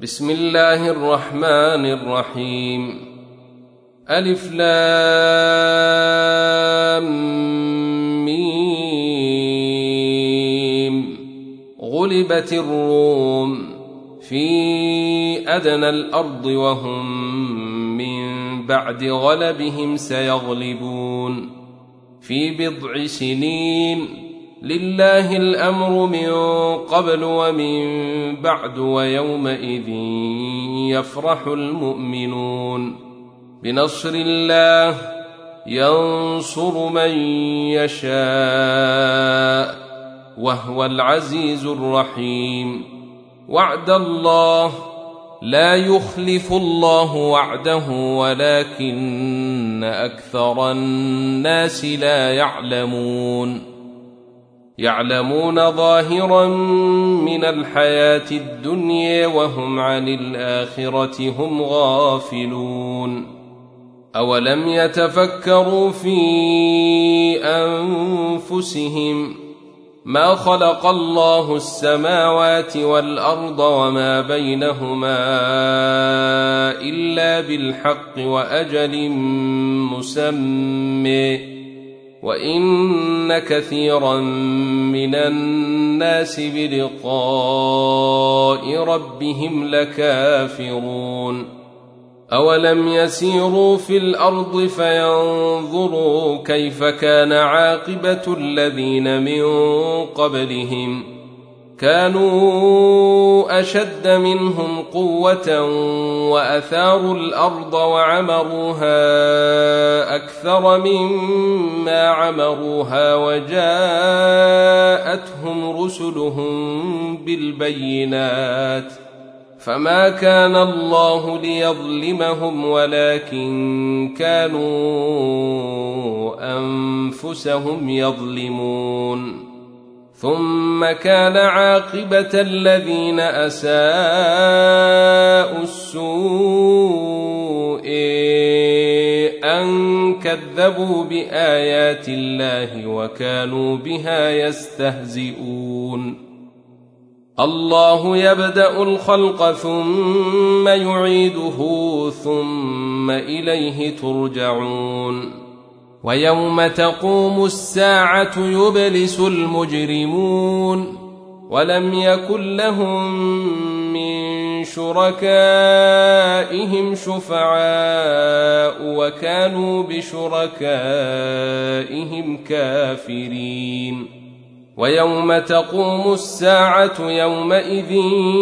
بسم الله الرحمن الرحيم. ألف لام ميم. غلبت الروم في أدنى الأرض وهم من بعد غلبهم سيغلبون في بضع سنين. لله الأمر من قبل ومن بعد ويومئذ يفرح المؤمنون بنصر الله ينصر من يشاء وهو العزيز الرحيم. وعد الله لا يخلف الله وعده ولكن أكثر الناس لا يعلمون ظاهرا من الحياة الدنيا وهم عن الآخرة هم غافلون. أولم يتفكروا في أنفسهم ما خلق الله السماوات والأرض وما بينهما إلا بالحق وأجل مسمى وإن كثيرا من الناس بلقاء ربهم لكافرون. أولم يسيروا في الأرض فينظروا كيف كان عاقبة الذين من قبلهم كانوا أشد منهم قوة وأثاروا الأرض وعمروها أكثر مما عمروها وجاءتهم رسلهم بالبينات فما كان الله ليظلمهم ولكن كانوا أنفسهم يظلمون. ثم كان عاقبة الذين أساءوا السوء أن كذبوا بآيات الله وكانوا بها يستهزئون. الله يبدأ الخلق ثم يعيده ثم إليه ترجعون. ويوم تقوم الساعة يبلس المجرمون ولم يكن لهم من شركائهم شفعاء وكانوا بشركائهم كافرين. ويوم تقوم الساعة يومئذ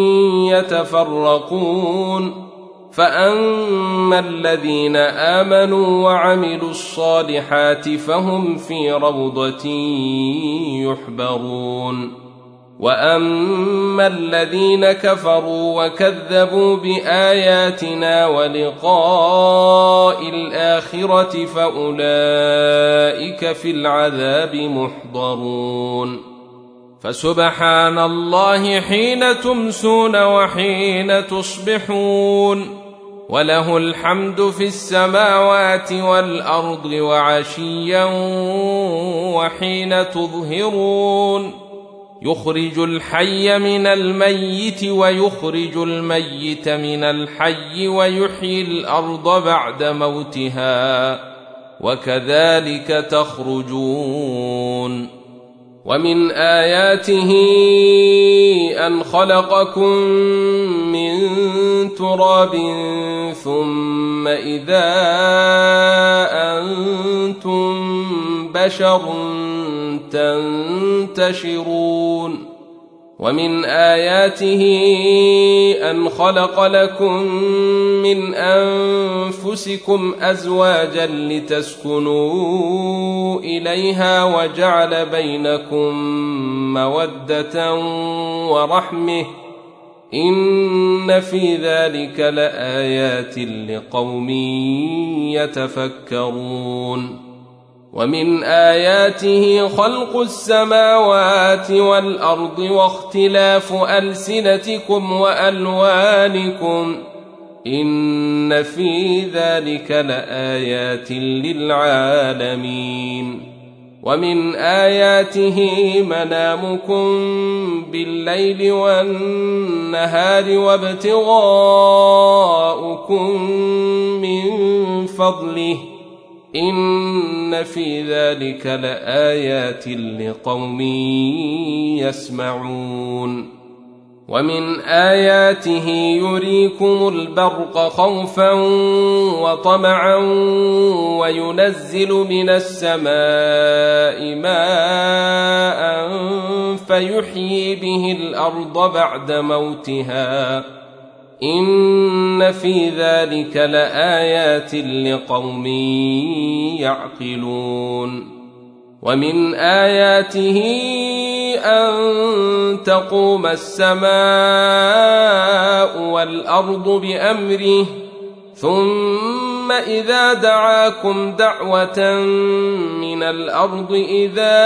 يتفرقون فأما الذين آمنوا وعملوا الصالحات فهم في روضة يحبرون. وأما الذين كفروا وكذبوا بآياتنا ولقاء الآخرة فأولئك في العذاب محضرون. فسبحان الله حين تمسون وحين تصبحون وله الحمد في السماوات والأرض وعشيا وحين تظهرون. يخرج الحي من الميت ويخرج الميت من الحي ويحيي الأرض بعد موتها وكذلك تخرجون. ومن آياته أن خلقكم من تراب ثم إذا أنتم بشر تنتشرون. ومن آياته أن خلق لكم من أنفسكم أزواجا لتسكنوا إليها وجعل بينكم مودة ورحمة إن في ذلك لآيات لقوم يتفكرون. ومن آياته خلق السماوات والأرض واختلاف ألسنتكم وألوانكم إن في ذلك لآيات للعالمين. ومن آياته منامكم بالليل والنهار وابتغاؤكم من فضله إن في ذلك لآيات لقوم يسمعون ومن آياته يريكم البرق خوفا وطمعا وينزل من السماء ماء فيحيي به الأرض بعد موتها إن في ذلك لآيات لقوم يعقلون ومن آياته أن تقوم السماء والأرض بأمره ثم إذا دعاكم دعوة من الأرض إذا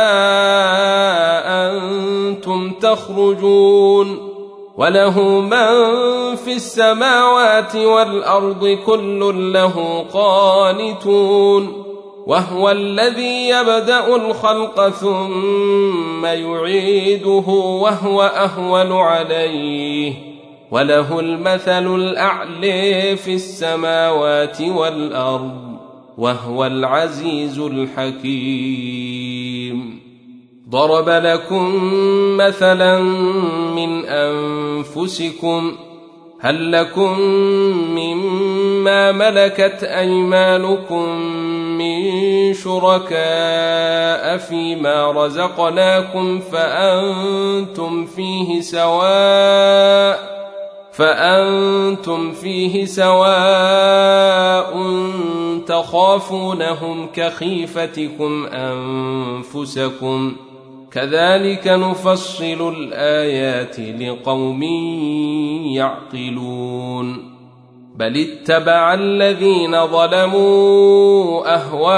أنتم تخرجون وله من في السماوات والأرض كل له قانتون وهو الذي يبدأ الخلق ثم يعيده وهو أهون عليه وله المثل الأعلى في السماوات والأرض وهو العزيز الحكيم ضرب لكم مثلا من أنفسكم هل لكم مما ملكت أيمانكم من شركاء فيما رزقناكم فأنتم فيه سواء تخافونهم كخيفتكم أنفسكم كذلك نفصل الآيات لقوم يعقلون بل اتبع الذين ظلموا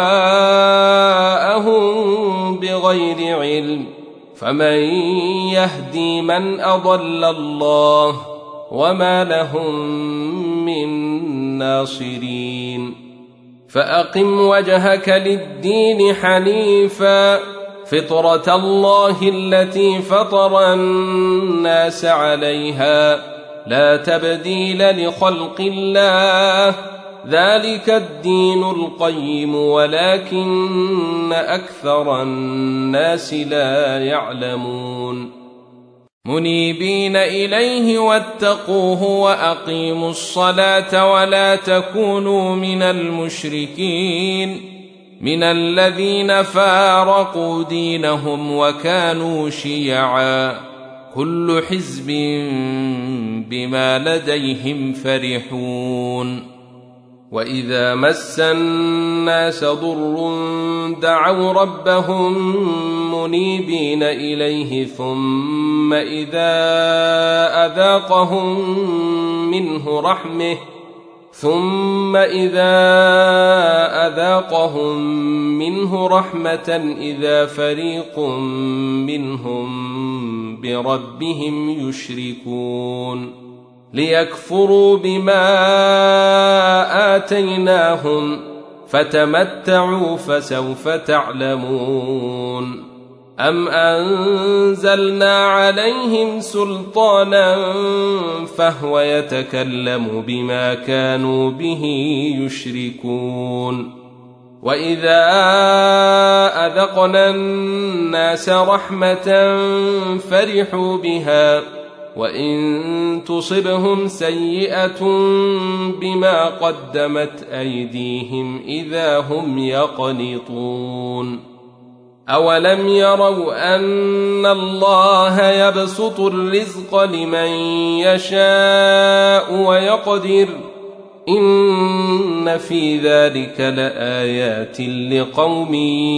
أهواءهم بغير علم فمن يهدي من أضل الله وما لهم من ناصرين فأقم وجهك للدين حنيفا فطرة الله التي فطر الناس عليها لا تبديل لخلق الله ذلك الدين القيم ولكن أكثر الناس لا يعلمون منيبين إليه واتقوه وأقيموا الصلاة ولا تكونوا من المشركين من الذين فارقوا دينهم وكانوا شيعا كل حزب بما لديهم فرحون وإذا مس الناس ضر دعوا ربهم منيبين إليه ثم إذا أذاقهم منه رحمة إذا فريق منهم بربهم يشركون ليكفروا بما آتيناهم فتمتعوا فسوف تعلمون أم أنزلنا عليهم سلطانا فهو يتكلم بما كانوا به يشركون وإذا أذقنا الناس رحمة فرحوا بها وإن تصبهم سيئة بما قدمت أيديهم إذا هم يقنطون أولم يروا أن الله يبسط الرزق لمن يشاء ويقدر إن في ذلك لآيات لقوم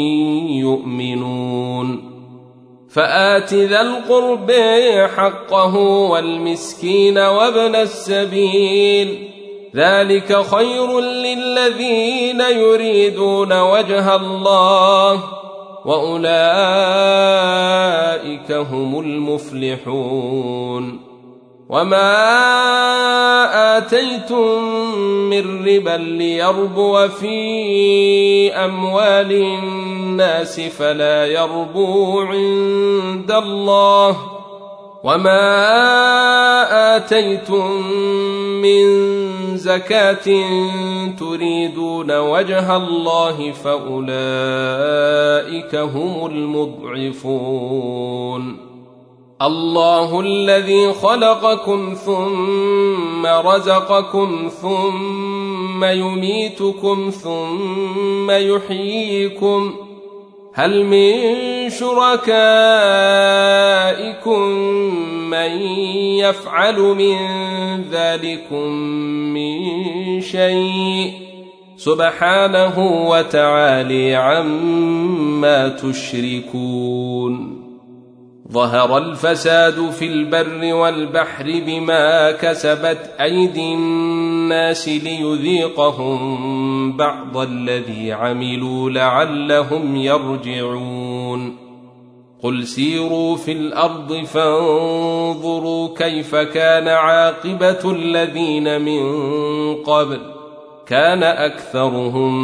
يؤمنون فآت ذا القرب حقه والمسكين وابن السبيل ذلك خير للذين يريدون وجه الله وأولئك هم المفلحون وما آتيتم من ربا ليربو في أموال الناس فلا يربو عند الله، وما آتيتم من زكاة تريدون وجه الله فأولئك هم المضعفون. الله الذي خلقكم ثم رزقكم ثم يميتكم ثم يحييكم، هل من شركائكم من يفعل من ذلكم من شيء؟ سبحانه وتعالى عما تشركون. ظهر الفساد في البر والبحر بما كسبت أيدي الناس ليذيقهم بعض الذي عملوا لعلهم يرجعون. قل سيروا في الأرض فانظروا كيف كان عاقبة الذين من قبل، كان أكثرهم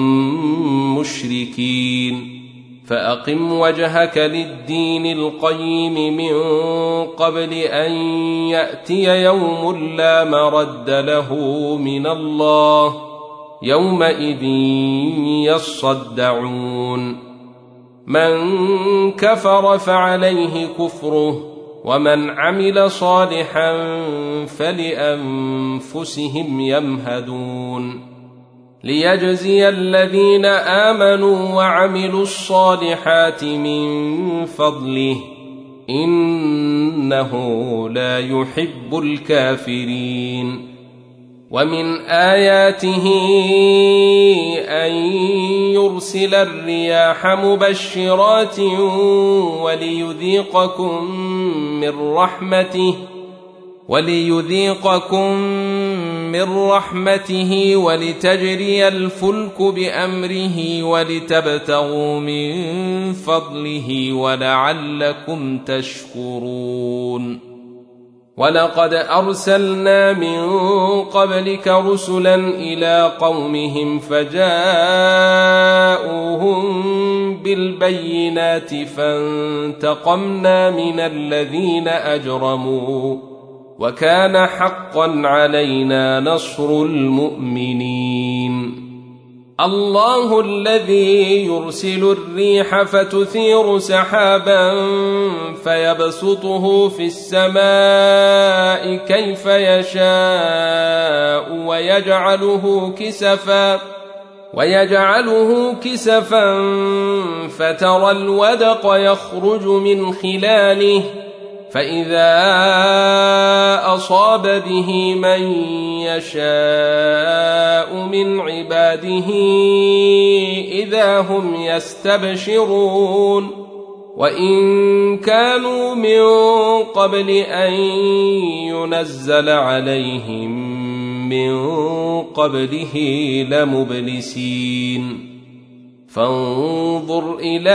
مشركين. فأقم وجهك للدين القيم من قبل أن يأتي يوم لا مرد له من الله، يومئذ يصدعون. من كفر فعليه كفره، ومن عمل صالحا فلأنفسهم يمهدون. ليجزي الذين آمنوا وعملوا الصالحات من فضله، إنه لا يحب الكافرين. ومن آياته أن يرسل الرياح مبشرات وليذيقكم من رحمته ولتجري الفلك بأمره ولتبتغوا من فضله ولعلكم تشكرون. ولقد أرسلنا من قبلك رسلا إلى قومهم فجاءوهم بالبينات فانتقمنا من الذين أجرموا، وكان حقا علينا نصر المؤمنين. الله الذي يرسل الريح فتثير سحابا فيبسطه في السماء كيف يشاء ويجعله كسفا فترى الودق يخرج من خلاله، فإذا أصاب به من يشاء من عباده إذا هم يستبشرون. وإن كانوا من قبل أن ينزل عليهم من قبله لمبلسين. فانظر إلى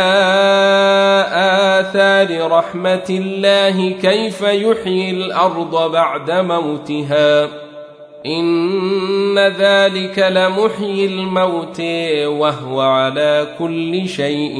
آثار رحمة الله كيف يحيي الأرض بعد موتها، إن ذلك لمحيي الموت وهو على كل شيء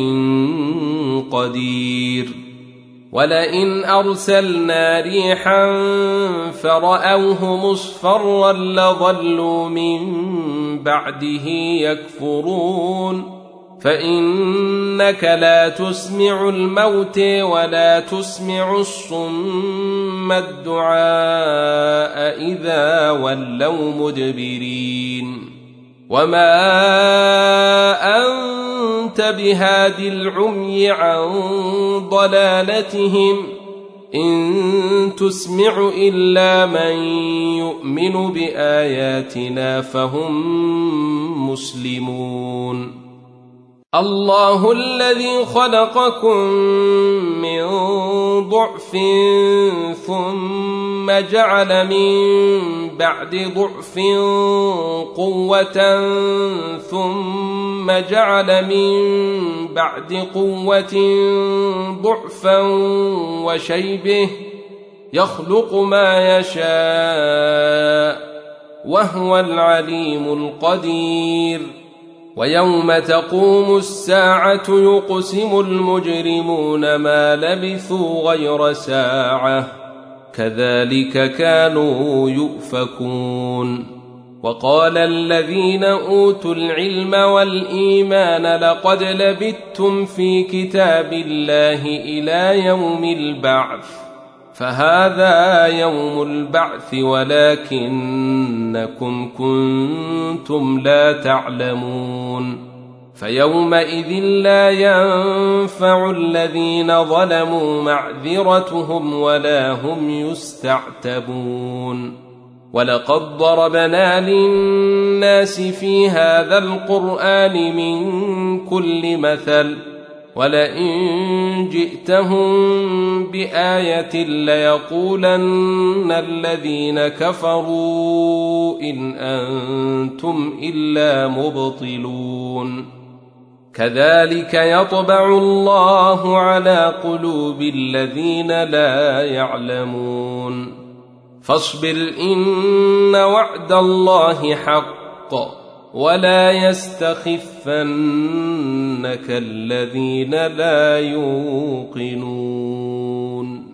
قدير. ولئن أرسلنا ريحا فرأوه مصفرا لظلوا من بعده يكفرون. فإنك لا تسمع الموت ولا تسمع الصم الدعاء إذا ولوا مدبرين. وما أنت بهاد العمي عن ضلالتهم، إن تسمع إلا من يؤمن بآياتنا فهم مسلمون. الله الذي خلقكم من ضعف ثم جعل من بعد ضعف قوة ثم جعل من بعد قوة ضعفا وشيبه، يخلق ما يشاء وهو العليم القدير. ويوم تقوم الساعة يقسم المجرمون ما لبثوا غير ساعة كذلك كانوا يؤفكون. وقال الذين أوتوا العلم والإيمان لقد لبثتم في كتاب الله إلى يوم البعث فهذا يوم البعث ولكنكم كنتم لا تعلمون. فيومئذ لا ينفع الذين ظلموا معذرتهم ولا هم يستعتبون. ولقد ضربنا للناس في هذا القرآن من كل مثل ولئن جئتهم بآية ليقولن الذين كفروا إن أنتم إلا مبطلون. كذلك يطبع الله على قلوب الذين لا يعلمون. فاصبر إن وعد الله حق ولا يستخفنك الذين لا يوقنون.